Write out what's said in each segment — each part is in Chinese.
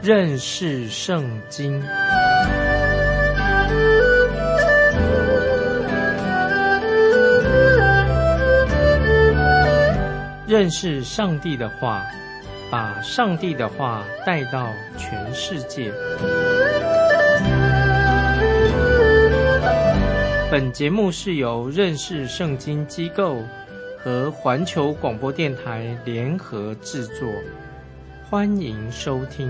认识圣经。认识上帝的话，把上帝的话带到全世界。本节目是由认识圣经机构和环球广播电台联合制作，欢迎收听。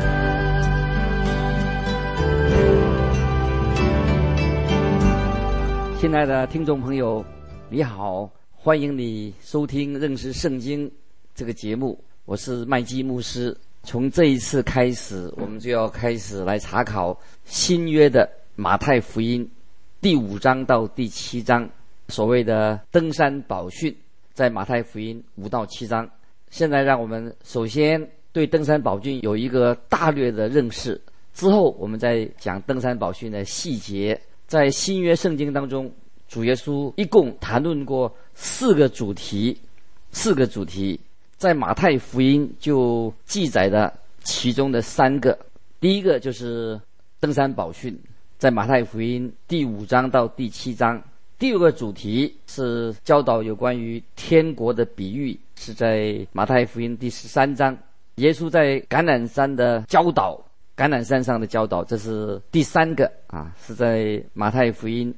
亲爱的听众朋友，你好，欢迎你收听认识圣经这个节目，我是麦基牧师。从这一次开始，我们就要开始来查考新约的马太福音第5章到第7章，所谓的登山宝训，在马太福音5到7章。现在让我们首先对登山宝训有一个大略的认识，之后我们再讲登山宝训的细节。在新约圣经当中，主耶稣一共谈论过4个主题，在马太福音就记载了其中的3个。第一个就是登山宝训，在马太福音第5章到第7章。第二个主题是教导有关于天国的比喻，是在马太福音第13章。耶稣在橄榄山的教导，橄榄山上的教导，这是第3个是在马太福音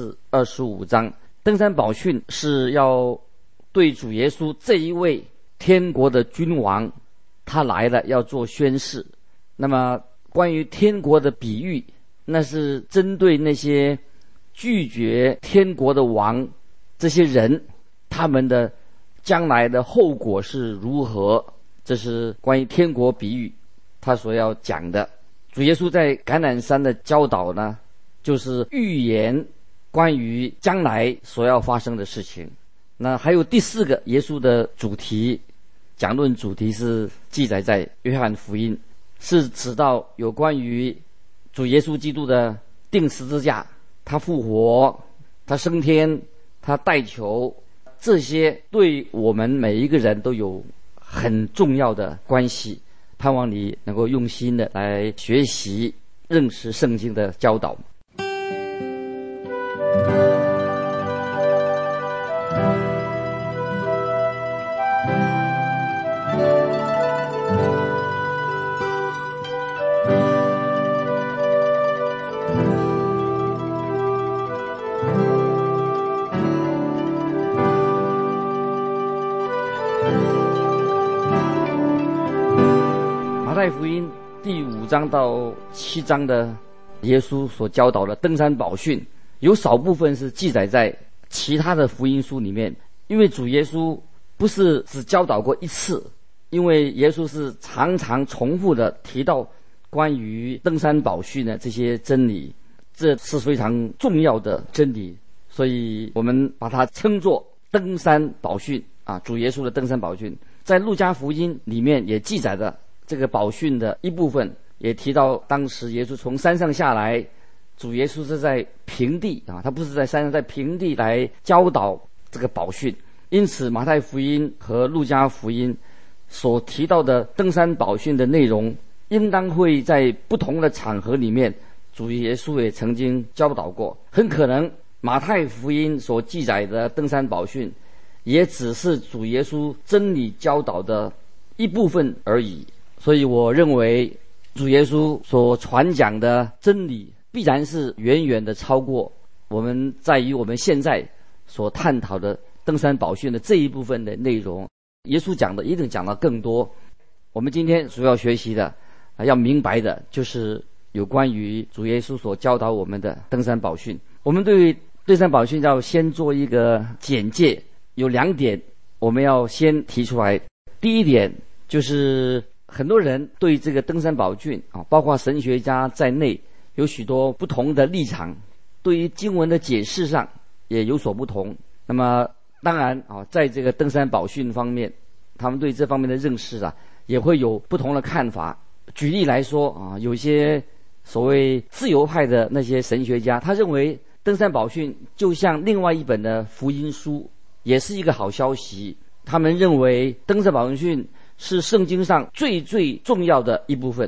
24、25章。登山宝训是要对主耶稣这一位天国的君王，他来了要做宣示。那么关于天国的比喻，那是针对那些拒绝天国的王，这些人他们的将来的后果是如何，这是关于天国比喻他所要讲的。主耶稣在橄榄山的教导呢，就是预言关于将来所要发生的事情。那还有第4个耶稣的主题，讲论主题是记载在约翰福音，是指到有关于主耶稣基督的钉十字架，他复活，他升天，他代求，这些对我们每一个人都有很重要的关系。盼望你能够用心的来学习认识圣经的教导。马太福音第5章到7章的耶稣所教导的登山宝训，有少部分是记载在其他的福音书里面。因为主耶稣不是只教导过一次，因为耶稣是常常重复的提到关于登山宝训的这些真理，这是非常重要的真理，所以我们把它称作登山宝训主耶稣的登山宝训。在路加福音里面也记载了这个宝训的一部分，也提到当时耶稣从山上下来，主耶稣是在平地他不是在山上，在平地来教导这个宝训。因此马太福音和路加福音所提到的登山宝训的内容，应当会在不同的场合里面主耶稣也曾经教导过。很可能马太福音所记载的登山宝训也只是主耶稣真理教导的一部分而已。所以我认为主耶稣所传讲的真理必然是远远的超过我们在于我们现在所探讨的登山宝训的这一部分的内容。耶稣讲的一定讲得更多。我们今天主要学习的要明白的就是有关于主耶稣所教导我们的登山宝训。我们对登山宝训要先做一个简介，有2点我们要先提出来。第一点就是很多人对这个登山宝训包括神学家在内，有许多不同的立场，对于经文的解释上也有所不同。那么当然在这个登山宝训方面，他们对这方面的认识也会有不同的看法。举例来说有些所谓自由派的那些神学家，他认为登山宝训就像另外一本的福音书，也是一个好消息。他们认为登山宝训是圣经上最重要的一部分，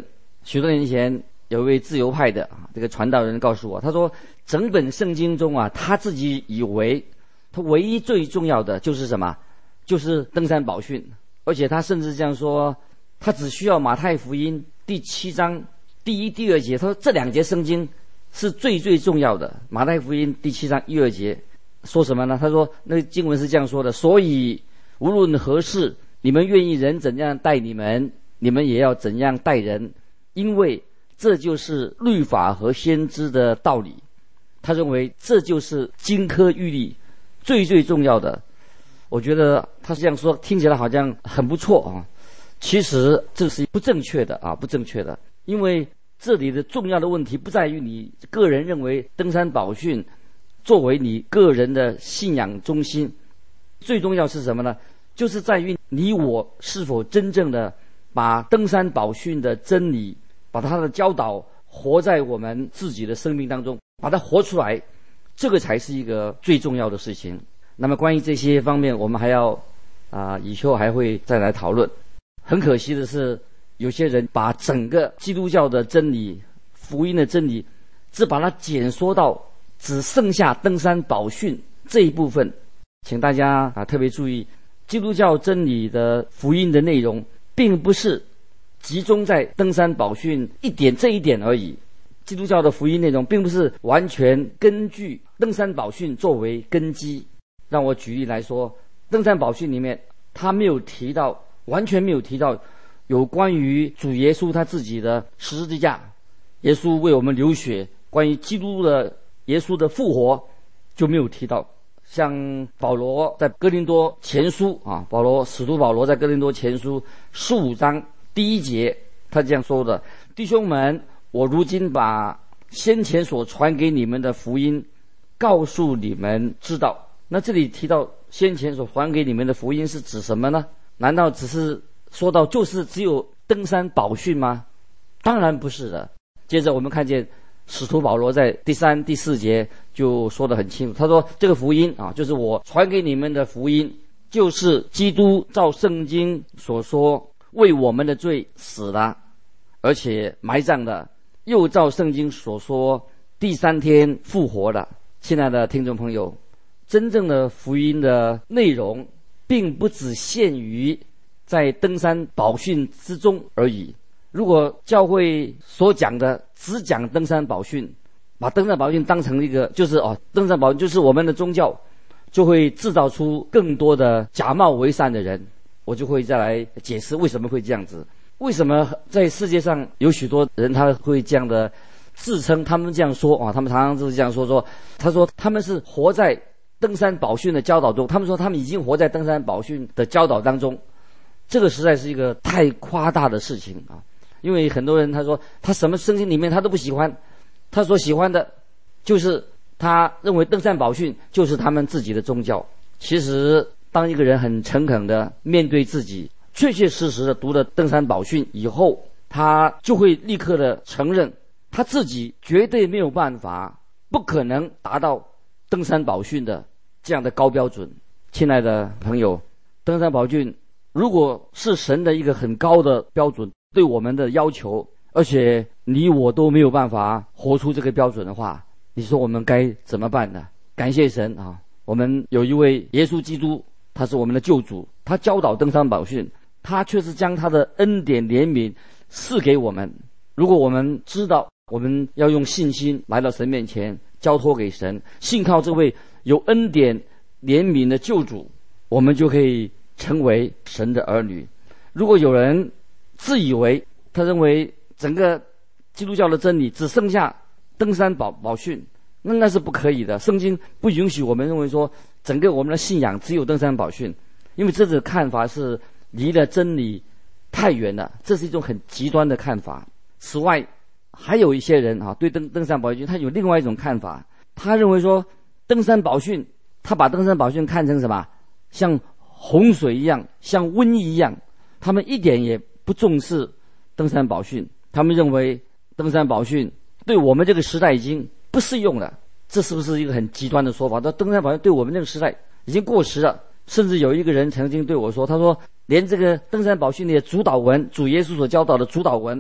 许多年前有一位自由派的这个传道人告诉我，他说整本圣经中啊，他自己以为他唯一最重要的就是什么？就是登山宝训。而且他甚至这样说，他只需要马太福音第7章第1、第2节，他说这2节圣经是最重要的。马太福音第7章1、2节说什么呢？他说那个经文是这样说的：所以无论何事，你们愿意人怎样待你们，你们也要怎样待人，因为这就是律法和先知的道理。他认为这就是金科玉律最重要的。我觉得他这样说听起来好像很不错啊，其实这是不正确的啊，不正确的。因为这里的重要的问题不在于你个人认为登山宝训作为你个人的信仰中心，最重要是什么呢？就是在于你我是否真正的把登山宝训的真理，把它的教导活在我们自己的生命当中，把它活出来，这个才是一个最重要的事情。那么关于这些方面，我们还要以后还会再来讨论。很可惜的是，有些人把整个基督教的真理、福音的真理，只把它减缩到只剩下登山宝训这一部分。请大家特别注意，基督教真理的福音的内容，并不是集中在登山宝训这一点而已。基督教的福音内容并不是完全根据登山宝训作为根基。让我举例来说，登山宝训里面他没有提到，完全没有提到有关于主耶稣他自己的十字架，耶稣为我们流血，关于基督的耶稣的复活就没有提到。像保罗在哥林多前书使徒保罗在哥林多前书15章第1节，他这样说的：弟兄们，我如今把先前所传给你们的福音告诉你们知道。那这里提到先前所传给你们的福音是指什么呢？难道只是说到就是只有登山宝训吗？当然不是的。接着我们看见使徒保罗在第3、第4节就说得很清楚，他说这个福音就是我传给你们的福音，就是基督照圣经所说为我们的罪死了，而且埋葬了，又照圣经所说第3天复活了。亲爱的听众朋友，真正的福音的内容并不只限于在登山宝训之中而已。如果教会所讲的只讲登山宝训，把登山宝训当成一个登山宝训就是我们的宗教，就会制造出更多的假冒为善的人。我就会再来解释为什么会这样子。为什么在世界上有许多人他会这样的自称，他们这样说他们常常就是这样说他说他们是活在登山宝训的教导中，他们说他们已经活在登山宝训的教导当中。这个实在是一个太夸大的事情因为很多人他说他什么圣经里面他都不喜欢，他所喜欢的就是他认为登山宝训就是他们自己的宗教。其实当一个人很诚恳的面对自己，确实的读了登山宝训以后，他就会立刻的承认他自己绝对没有办法，不可能达到登山宝训的这样的高标准。亲爱的朋友，登山宝训如果是神的一个很高的标准对我们的要求，而且你我都没有办法活出这个标准的话，你说我们该怎么办呢？感谢神我们有一位耶稣基督，他是我们的救主，他教导登山宝训，他却是将他的恩典怜悯赐给我们。如果我们知道我们要用信心来到神面前，交托给神，信靠这位有恩典怜悯的救主，我们就可以成为神的儿女。如果有人自以为他认为整个基督教的真理只剩下登山宝训，那是不可以的。圣经不允许我们认为说整个我们的信仰只有登山宝训，因为这种看法是离了真理太远了，这是一种很极端的看法。此外还有一些人对登山宝训他有另外一种看法，他认为说登山宝训，他把登山宝训看成什么？像洪水一样，像瘟疫一样，他们一点也不重视登山宝训。他们认为登山宝训对我们这个时代已经不适用了。这是不是一个很极端的说法？说登山宝训对我们这个时代已经过时了。甚至有一个人曾经对我说，他说连这个登山宝训的主导文，主耶稣所教导的主导文，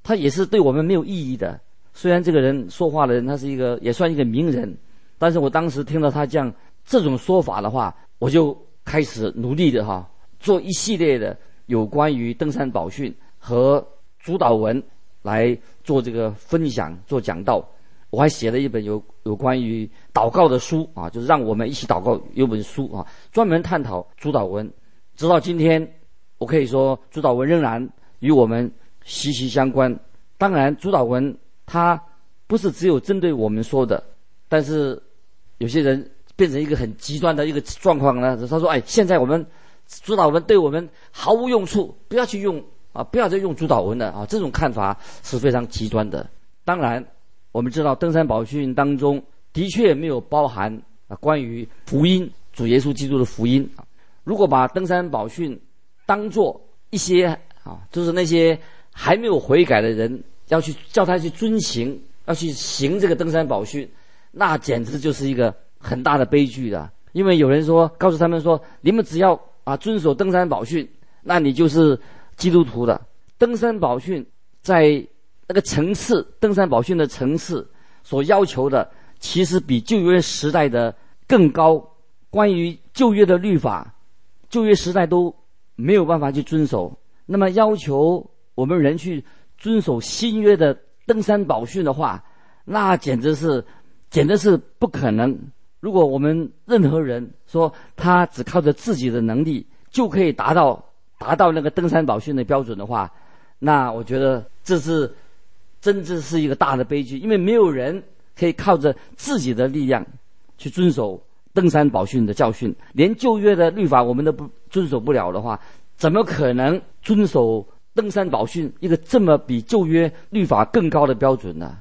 他也是对我们没有意义的。虽然这个人说话的人他是也算一个名人，但是我当时听到他这种说法的话，我就开始努力的做一系列的有关于登山宝训和主祷文来做这个分享，做讲道。我还写了一本有关于祷告的书就是让我们一起祷告，有本书专门探讨主祷文。直到今天，我可以说主祷文仍然与我们息息相关。当然主祷文它不是只有针对我们说的，但是有些人变成一个很极端的一个状况呢，他说现在我们主祷文对我们毫无用处，不要去用不要再用主祷文了这种看法是非常极端的。当然我们知道登山宝训当中的确没有包含关于福音，主耶稣基督的福音。如果把登山宝训当作一些就是那些还没有悔改的人要去叫他去遵行，要去行这个登山宝训，那简直就是一个很大的悲剧了。因为有人告诉他们说，你们只要遵守登山宝训，那你就是基督徒的。登山宝训在那个层次，登山宝训的层次所要求的其实比旧约时代的更高。关于旧约的律法，旧约时代都没有办法去遵守，那么要求我们人去遵守新约的登山宝训的话，那简直是不可能。如果我们任何人说他只靠着自己的能力就可以达到那个登山宝训的标准的话，那我觉得这是真正是一个大的悲剧。因为没有人可以靠着自己的力量去遵守登山宝训的教训，连旧约的律法我们都不遵守不了的话，怎么可能遵守登山宝训一个这么比旧约律法更高的标准呢？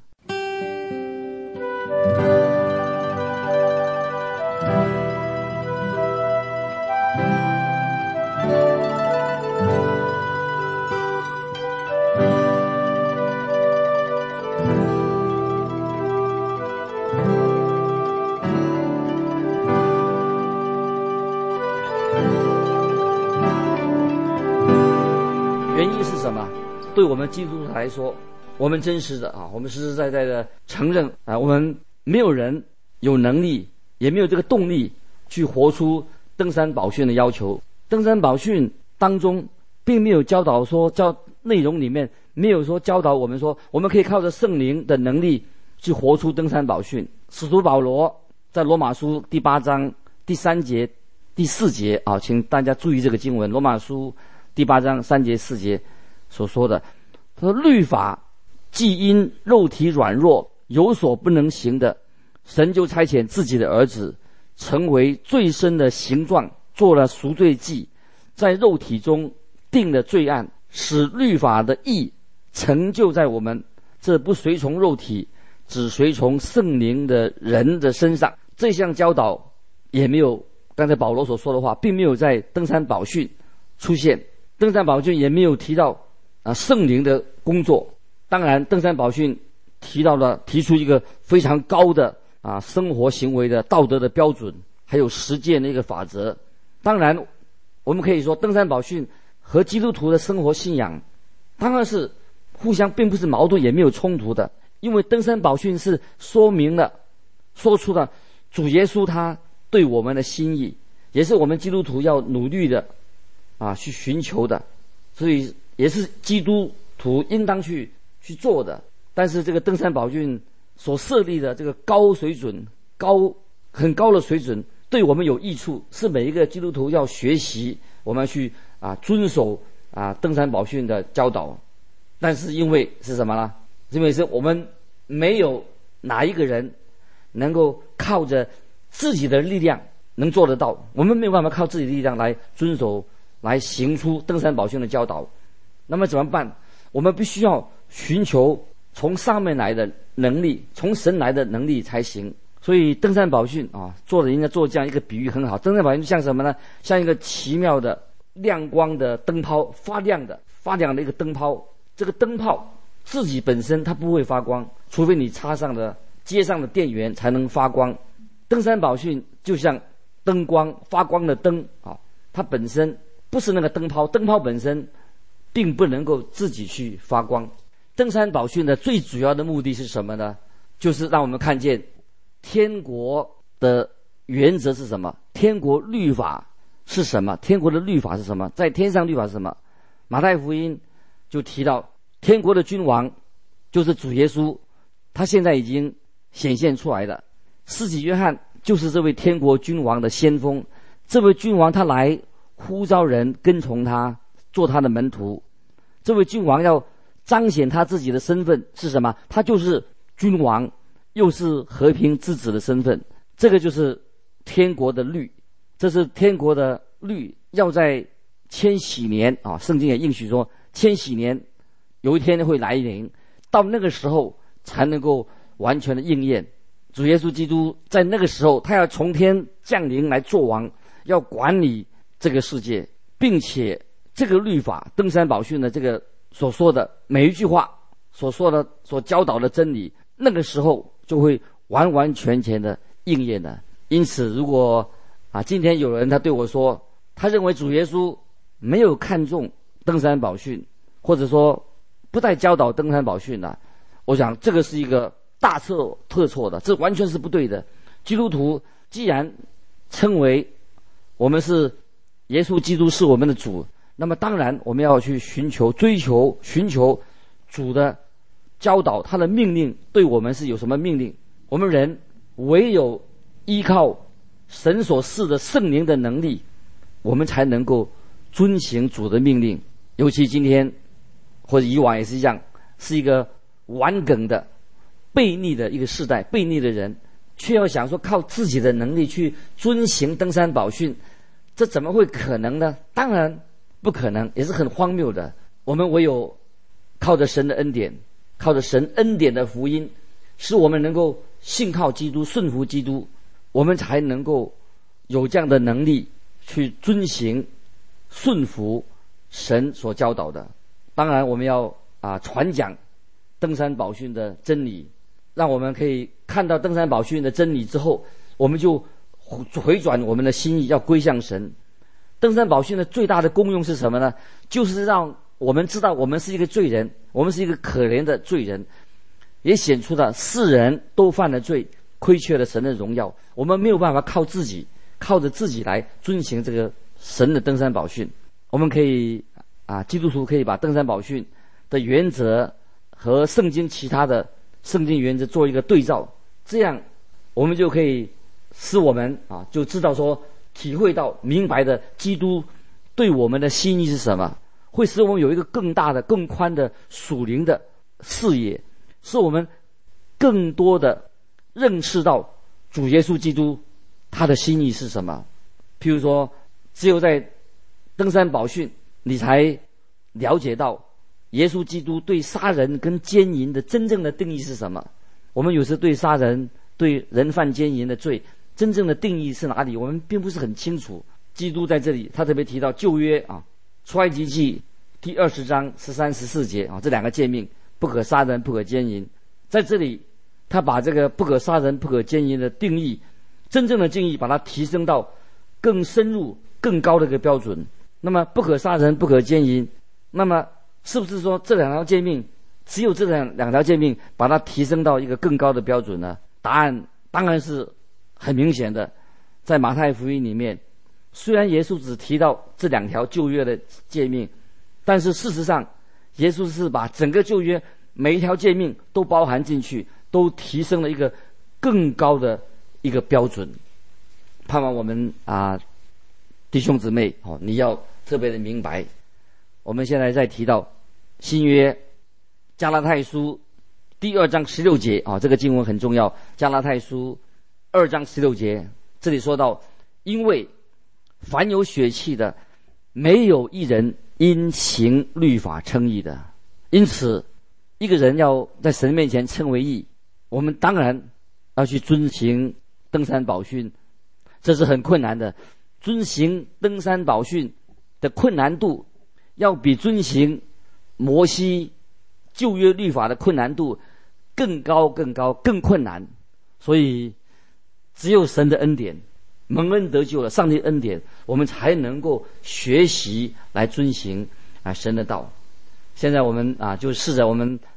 对我们基督徒来说，我们真实的我们实实在在的承认我们没有人有能力，也没有这个动力去活出登山宝训的要求。登山宝训当中并没有教导内容里面没有教导我们我们可以靠着圣灵的能力去活出登山宝训。使徒保罗在罗马书第8章第3节第4节请大家注意这个经文，罗马书第8章3节4节所说的，他说律法既因肉体软弱有所不能行的，神就差遣自己的儿子成为最深的形状，做了赎罪祭，在肉体中定了罪案，使律法的义成就在我们这不随从肉体只随从圣灵的人的身上。这项教导也没有刚才保罗所说的话并没有在登山宝训出现，登山宝训也没有提到圣灵的工作。当然登山宝训提出一个非常高的生活行为的道德的标准，还有实践的一个法则。当然我们可以说登山宝训和基督徒的生活信仰当然是互相并不是矛盾，也没有冲突的。因为登山宝训是说出了主耶稣他对我们的心意，也是我们基督徒要努力的去寻求的，所以也是基督徒应当去做的。但是这个登山宝训所设立的这个高水准很高的水准对我们有益处，是每一个基督徒要学习，我们要去遵守登山宝训的教导。但是因为是什么呢？因为是我们没有哪一个人能够靠着自己的力量能做得到，我们没有办法靠自己的力量来遵守来行出登山宝训的教导。那么怎么办？我们必须要寻求从上面来的能力，从神来的能力才行。所以登山宝训应该做这样一个比喻很好。登山宝训像什么呢？像一个奇妙的亮光的灯泡，发亮的一个灯泡。这个灯泡自己本身它不会发光，除非你接上的电源才能发光。登山宝训就像灯光发光的灯它本身不是那个灯泡，灯泡本身并不能够自己去发光， 登山宝训的最主要的目的是什么呢？就是让我们看见天国的原则是什么，天国律法是什么，天国的律法是什么，在天上律法是什么。马太福音就提到天国的君王就是主耶稣，他现在已经显现出来了。施洗约翰就是这位天国君王的先锋，这位君王他来呼召人跟从他，做他的门徒。这位君王要彰显他自己的身份是什么？他就是君王，又是和平之子的身份。这个就是天国的律，这是天国的律，要在千禧年啊，圣经也应许说千禧年有一天会来临，到那个时候才能够完全的应验。主耶稣基督在那个时候，他要从天降临来做王，要管理这个世界，并且这个律法登山宝训的这个所说的每一句话，所说的所教导的真理，那个时候就会完完全全的应验的。因此如果今天有人他对我说，他认为主耶稣没有看重登山宝训，或者说不再教导登山宝训了，我想这个是一个大错特错的，这完全是不对的。基督徒既然称为我们是耶稣基督是我们的主，那么当然我们要去寻求主的教导，他的命令对我们是有什么命令。我们人唯有依靠神所赐的圣灵的能力，我们才能够遵行主的命令。尤其今天或者以往也是一样，是一个顽梗的悖逆的一个世代，悖逆的人却要想说靠自己的能力去遵行登山宝训，这怎么会可能呢？当然不可能，也是很荒谬的。我们唯有靠着神的恩典，靠着神恩典的福音，使我们能够信靠基督，顺服基督，我们才能够有这样的能力去遵行顺服神所教导的。当然我们要传讲登山宝训的真理，让我们可以看到登山宝训的真理之后，我们就回转我们的心意，要归向神。登山宝训的最大的功用是什么呢？就是让我们知道我们是一个罪人，我们是一个可怜的罪人，也显出了世人都犯了罪，亏缺了神的荣耀。我们没有办法靠着自己来遵行这个神的登山宝训。我们可以基督徒可以把登山宝训的原则和圣经其他的圣经原则做一个对照，这样我们就可以使我们就知道说，体会到明白的基督对我们的心意是什么，会使我们有一个更大的更宽的属灵的视野，使我们更多的认识到主耶稣基督他的心意是什么。譬如说，只有在登山宝训你才了解到耶稣基督对杀人跟奸淫的真正的定义是什么。我们有时对杀人对人犯奸淫的罪真正的定义是哪里，我们并不是很清楚。基督在这里他特别提到旧约出埃及记第20章13、14节这两个诫命，不可杀人不可奸淫。在这里他把这个不可杀人不可奸淫的定义，真正的定义把它提升到更深入更高的一个标准。那么不可杀人不可奸淫，那么是不是说这两条诫命只有这两条诫命把它提升到一个更高的标准呢？答案当然是很明显的。在马太福音里面，虽然耶稣只提到这两条旧约的诫命，但是事实上耶稣是把整个旧约每一条诫命都包含进去，都提升了一个更高的一个标准。盼望我们弟兄姊妹你要特别的明白。我们现在再提到新约加拉太书第2章16节这个经文很重要。加拉太书2章16节，这里说到，因为凡有血气的，没有一人因行律法称义的。因此一个人要在神面前称为义，我们当然要去遵行登山宝训，这是很困难的。遵行登山宝训的困难度要比遵行摩西旧约律法的困难度更高更困难。所以只有神的恩典，蒙恩得救了，上帝恩典，我们才能够学习来遵行神的道。现在我们就试着我们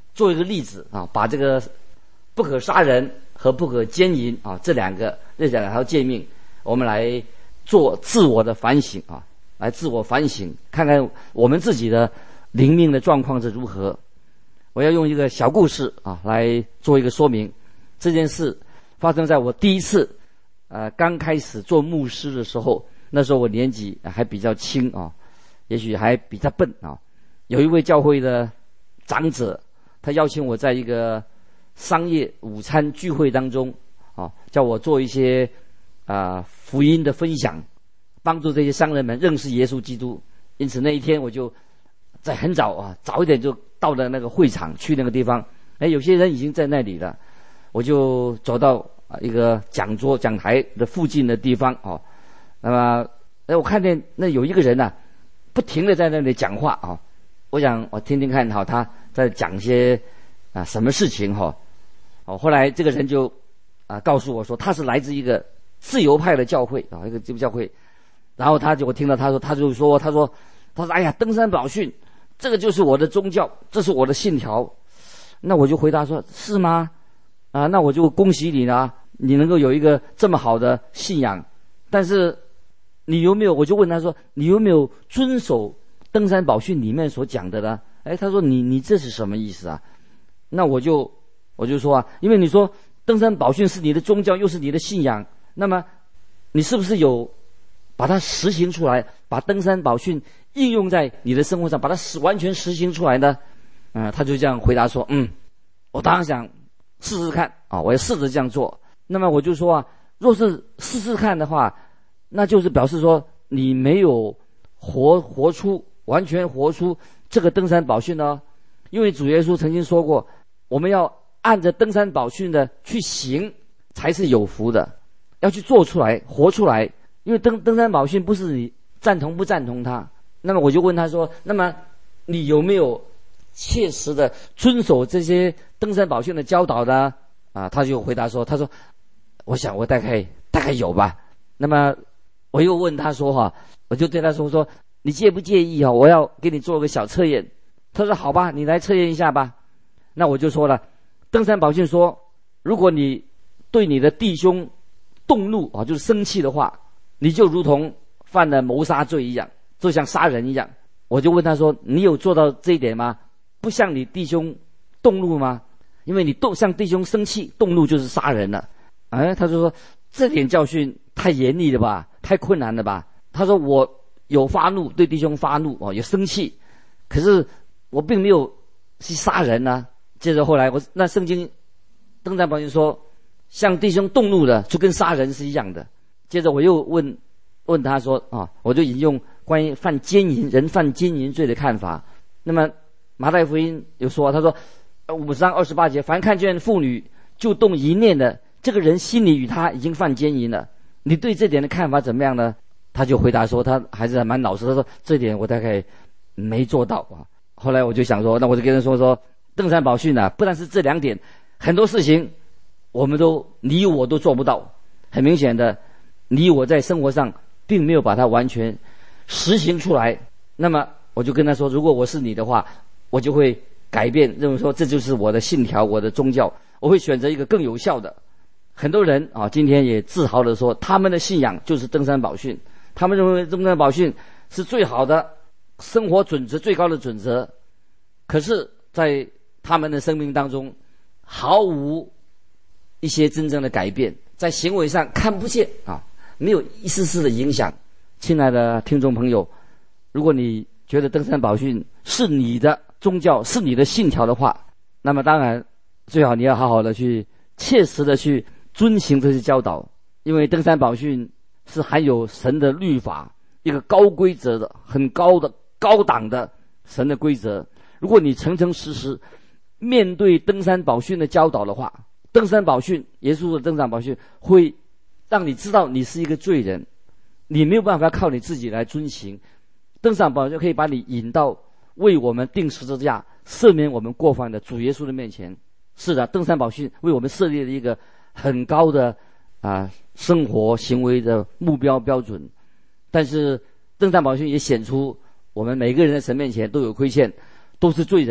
做一个例子啊，把这个不可杀人和不可奸淫啊这两条诫命，我们来做自我的反省啊，来自我反省，看看我们自己的灵命的状况是如何。我要用一个小故事啊来做一个说明。这件事发生在我第一次刚开始做牧师的时候，那时候我年纪还比较轻啊，也许还比较笨啊。有一位教会的长者，他邀请我在一个商业午餐聚会当中啊，叫我做一些福音的分享，帮助这些商人们认识耶稣基督。因此那一天我就在很早早一点就到了那个会场，去那个地方。有些人已经在那里了，我就走到一个讲台的附近的地方哦。那么我看见那有一个人不停的在那里讲话啊。我想我听听看他在讲些什么事情后来这个人就告诉我说，他是来自一个自由派的教会一个基督教会。然后我听到他说哎呀，登山宝训这个就是我的宗教，这是我的信条。那我就回答说，是吗？那我就恭喜你了，你能够有一个这么好的信仰。但是你有没有，我就问他说，你有没有遵守登山宝训里面所讲的呢？他说你这是什么意思啊？那我就说因为你说登山宝训是你的宗教，又是你的信仰，那么你是不是有把它实行出来，把登山宝训应用在你的生活上，把它完全实行出来呢？他就这样回答说，我当然想试试看我要试着这样做。那么我就说若是试试看的话，那就是表示说你没有完全活出这个登山宝训呢。因为主耶稣曾经说过，我们要按着登山宝训的去行才是有福的，要去做出来活出来。因为登山宝训不是你赞同不赞同它。那么我就问他说，那么你有没有切实的遵守这些登山宝训的教导呢？他就回答说，他说我想我大概有吧。那么我又问他说我就对他说你介不介意我要给你做个小测验。他说好吧，你来测验一下吧。那我就说了，登山宝训说，如果你对你的弟兄动怒就是生气的话，你就如同犯了谋杀罪一样，就像杀人一样。我就问他说，你有做到这一点吗？不向你弟兄动怒吗？因为你向弟兄生气动怒就是杀人了。他就说这点教训太严厉了吧，太困难了吧。他说我有发怒，对弟兄发怒有生气，可是我并没有去杀人啊。接着后来那圣经登山宝训说，向弟兄动怒的就跟杀人是一样的。接着我又问他说我就引用关于人犯奸淫罪的看法。那么马太福音有说，他说5章28节，凡看见妇女就动淫念的，这个人心里与他已经犯奸淫了。你对这点的看法怎么样呢？他就回答说，他还是蛮老实，他说这点我大概没做到后来我就想说，那我就跟他说登山宝训不但是这2点，很多事情你我都做不到。很明显的，你我在生活上并没有把它完全实行出来。那么我就跟他说，如果我是你的话，我就会改变，认为说这就是我的信条，我的宗教，我会选择一个更有效的。很多人今天也自豪地说，他们的信仰就是登山宝训，他们认为登山宝训是最好的生活准则，最高的准则。可是在他们的生命当中毫无一些真正的改变，在行为上看不见没有一丝丝的影响。亲爱的听众朋友，如果你觉得登山宝训是你的宗教，是你的信条的话，那么当然最好你要好好的去切实的去遵行这些教导。因为登山宝训是含有神的律法，一个高规则的很高档的神的规则。如果你诚诚实实面对登山宝训的教导的话，登山宝训，耶稣的登山宝训会让你知道你是一个罪人，你没有办法靠你自己来遵行。登山宝训可以把你引到为我们钉十字架赦免我们过犯的主耶稣的面前。是的，登山宝训为我们设立了一个很高的生活行为的目标标准。但是登山宝训也显出我们每个人在神面前都有亏欠，都是罪人。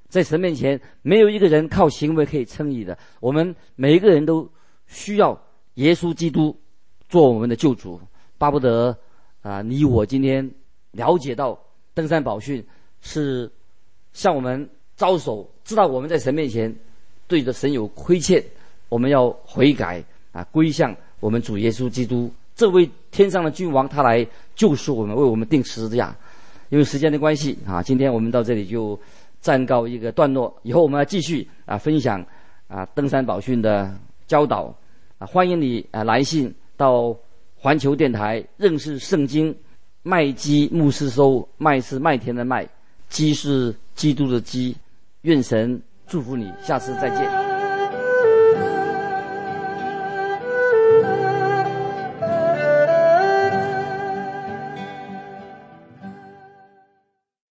在神面前没有一个人靠行为可以称义的，我们每一个人都需要耶稣基督做我们的救主。巴不得你我今天了解到登山宝训是向我们招手，知道我们在神面前对着神有亏欠，我们要悔改归向我们主耶稣基督，这位天上的君王，他来救赎我们，为我们定十字架。因为时间的关系今天我们到这里就暂告一个段落，以后我们要继续分享登山宝训的教导欢迎你来信到环球电台认识圣经，麦基牧师收，麦是麦田的麦，基是基督的基。愿神祝福你，下次再见。